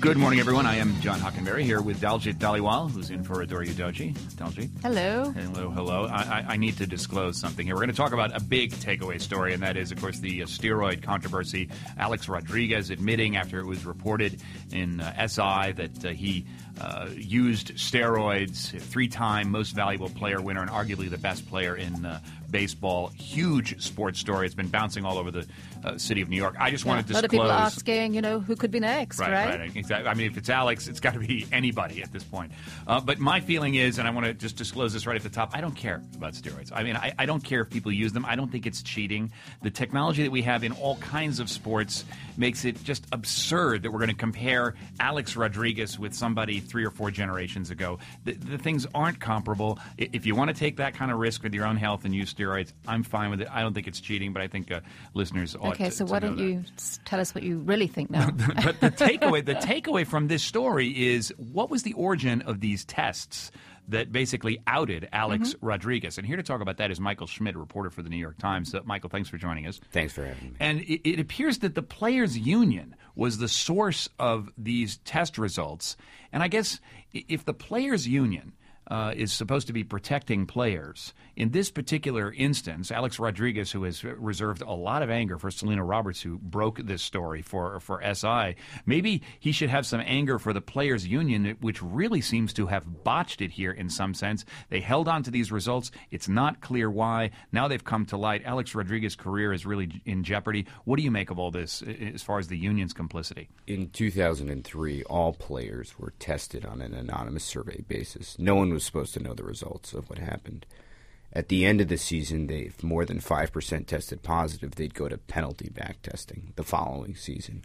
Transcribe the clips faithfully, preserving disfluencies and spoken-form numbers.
Good morning, everyone. I am John Hockenberry here with Daljit Dhaliwal, who's in for Adoree Udoji. Daljit. Hello. Hello, hello. I, I, I need to disclose something here. We're going to talk about a big takeaway story, and that is, of course, the uh, steroid controversy. Alex Rodriguez admitting after it was reported in uh, S I that uh, he uh, used steroids, three-time most valuable player winner and arguably the best player in uh, baseball. Huge sports story. It's been bouncing all over the uh, city of New York. I just yeah, want to disclose. A lot of people asking, you know, who could be next, right? Right, right. Exactly. I mean, if it's Alex, it's got to be anybody at this point. Uh, but my feeling is, and I want to just disclose this right at the top, I don't care about steroids. I mean, I, I don't care if people use them. I don't think it's cheating. The technology that we have in all kinds of sports makes it just absurd that we're going to compare Alex Rodriguez with somebody three or four generations ago. The, the things aren't comparable. If you want to take that kind of risk with your own health and use steroids, I'm fine with it. I don't think it's cheating, but I think uh, listeners ought okay, to so to why know don't that. you s- tell us what you really think now? But the takeaway, the takeaway from this story is, what was the origin of these tests that basically outed Alex Mm-hmm. Rodriguez? And here to talk about that is Michael Schmidt, reporter for the New York Times. Uh, Michael, thanks for joining us. Thanks for having me. And it, it appears that the Players Union was the source of these test results. And I guess if the Players Union Uh, is supposed to be protecting players. In this particular instance, Alex Rodriguez, who has reserved a lot of anger for Selena Roberts, who broke this story for, for S I, maybe he should have some anger for the Players Union, which really seems to have botched it here in some sense. They held on to these results. It's not clear why. Now they've come to light. Alex Rodriguez's career is really in jeopardy. What do you make of all this as far as the union's complicity? In two thousand three, all players were tested on an anonymous survey basis. No one was supposed to know the results of what happened. At the end of the season, they, if more than five percent tested positive, they'd go to penalty back testing the following season.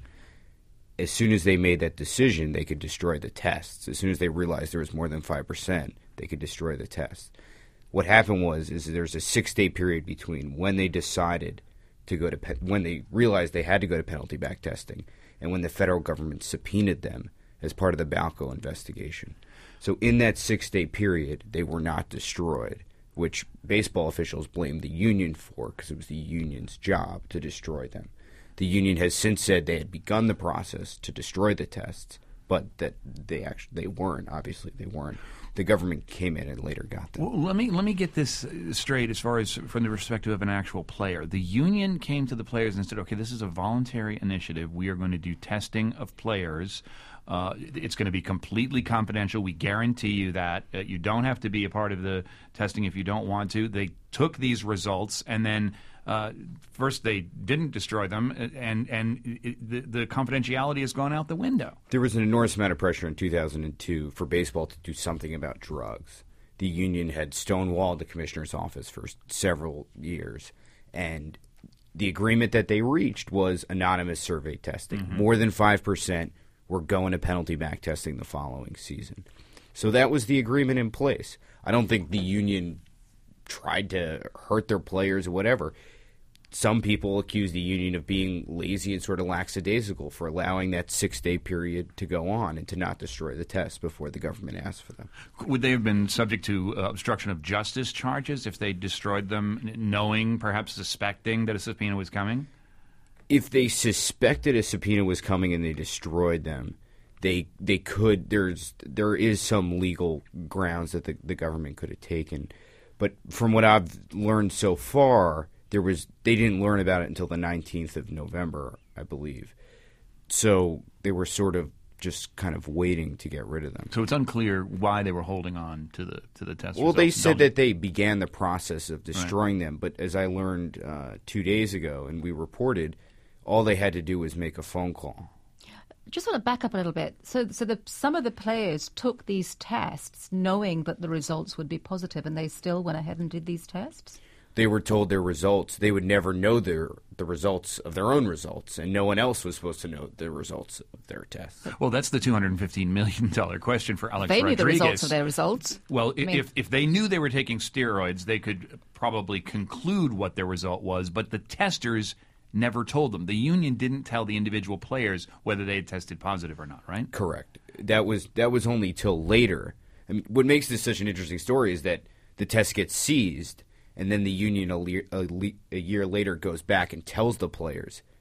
As soon as they made that decision, they could destroy the tests. As soon as they realized there was more than five percent, they could destroy the tests. What happened was is there's a six-day period between when they decided to go to pe- when they realized they had to go to penalty back testing and when the federal government subpoenaed them as part of the Balco investigation. So in that six-day period, they were not destroyed, which baseball officials blamed the union for because it was the union's job to destroy them. The union has since said they had begun the process to destroy the tests, but that they actually they weren't. Obviously, they weren't. The government came in and later got them. Well, let me let me get this straight as far as from the perspective of an actual player. The union came to the players and said, okay, this is a voluntary initiative. We are going to do testing of players. Uh, it's going to be completely confidential. We guarantee you that. Uh, you don't have to be a part of the testing if you don't want to. They took these results and then uh, first they didn't destroy them, and and it, the, the confidentiality has gone out the window. There was an enormous amount of pressure in two thousand two for baseball to do something about drugs. The union had stonewalled the commissioner's office for several years, and the agreement that they reached was anonymous survey testing. Mm-hmm. More than five percent were going to penalty back testing the following season. So that was the agreement in place. I don't think the union tried to hurt their players or whatever. Some people accuse the union of being lazy and sort of lackadaisical for allowing that six-day period to go on and to not destroy the tests before the government asked for them. Would they have been subject to uh, obstruction of justice charges if they destroyed them, knowing, perhaps suspecting that a subpoena was coming? If they suspected a subpoena was coming and they destroyed them, they they could. There's there is some legal grounds that the, the government could have taken, but from what I've learned so far, there was they didn't learn about it until the nineteenth of November, I believe. So they were sort of just kind of waiting to get rid of them. So it's unclear why they were holding on to the to the test Well, results. they said Don't- that they began the process of destroying Right. them, but as I learned uh, two days ago, and we reported, all they had to do was make a phone call. Just want to back up a little bit. So, so the, some of the players took these tests knowing that the results would be positive, and they still went ahead and did these tests? They were told their results. They would never know their the results of their own results, and no one else was supposed to know the results of their tests. Well, that's the two hundred fifteen million dollars question for Alex They Rodriguez. knew the results of their results. Well, i I mean- if if they knew they were taking steroids, they could probably conclude what their result was, but the testers never told them. The union didn't tell the individual players whether they had tested positive or not, right? Correct. That was that was only till later. I mean, what makes this such an interesting story is that the test gets seized, and then the union a, le- a, le- a year later goes back and tells the players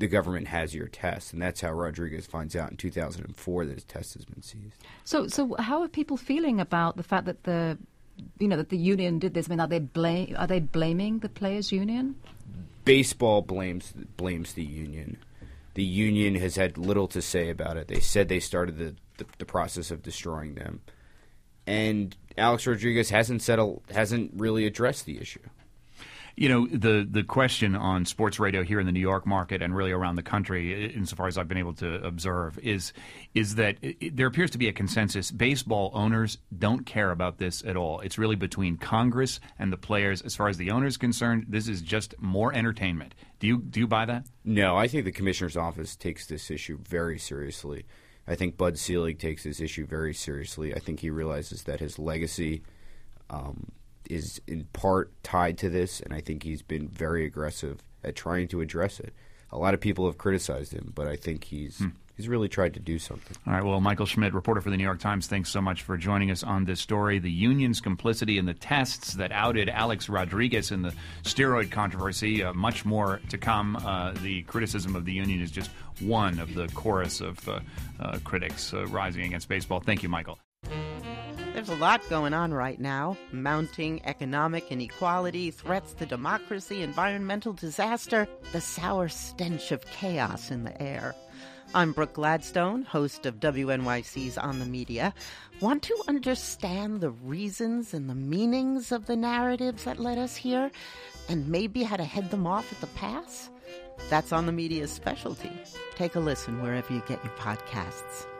the government has your test. And that's how Rodriguez finds out in two thousand four that his test has been seized. So, so how are people feeling about the fact that the, you know, that the union did this? I mean, are they blame, are they blaming the players' union? Baseball blames blames the union. The union has had little to say about it. They said they started the, the, the process of destroying them. And Alex Rodriguez hasn't settled, hasn't really addressed the issue. You know, the, the question on sports radio here in the New York market and really around the country, insofar as I've been able to observe, is is that it, there appears to be a consensus. Baseball owners don't care about this at all. It's really between Congress and the players. As far as the owner is concerned, this is just more entertainment. Do you do you buy that? No, I think the commissioner's office takes this issue very seriously. I think Bud Selig takes this issue very seriously. I think he realizes that his legacy um, is in part tied to this, and I think he's been very aggressive at trying to address it. A lot of people have criticized him, but I think he's hmm. he's really tried to do something. All right, well, Michael Schmidt, reporter for the New York Times, thanks so much for joining us on this story. The union's complicity in the tests that outed Alex Rodriguez in the steroid controversy, uh, much more to come. Uh, the criticism of the union is just one of the chorus of uh, uh, critics uh, rising against baseball. Thank you, Michael. There's a lot going on right now. Mounting economic inequality, threats to democracy, environmental disaster, the sour stench of chaos in the air. I'm Brooke Gladstone, host of W N Y C's On the Media. Want to understand the reasons and the meanings of the narratives that led us here, and maybe how to head them off at the pass? That's On the Media's specialty. Take a listen wherever you get your podcasts.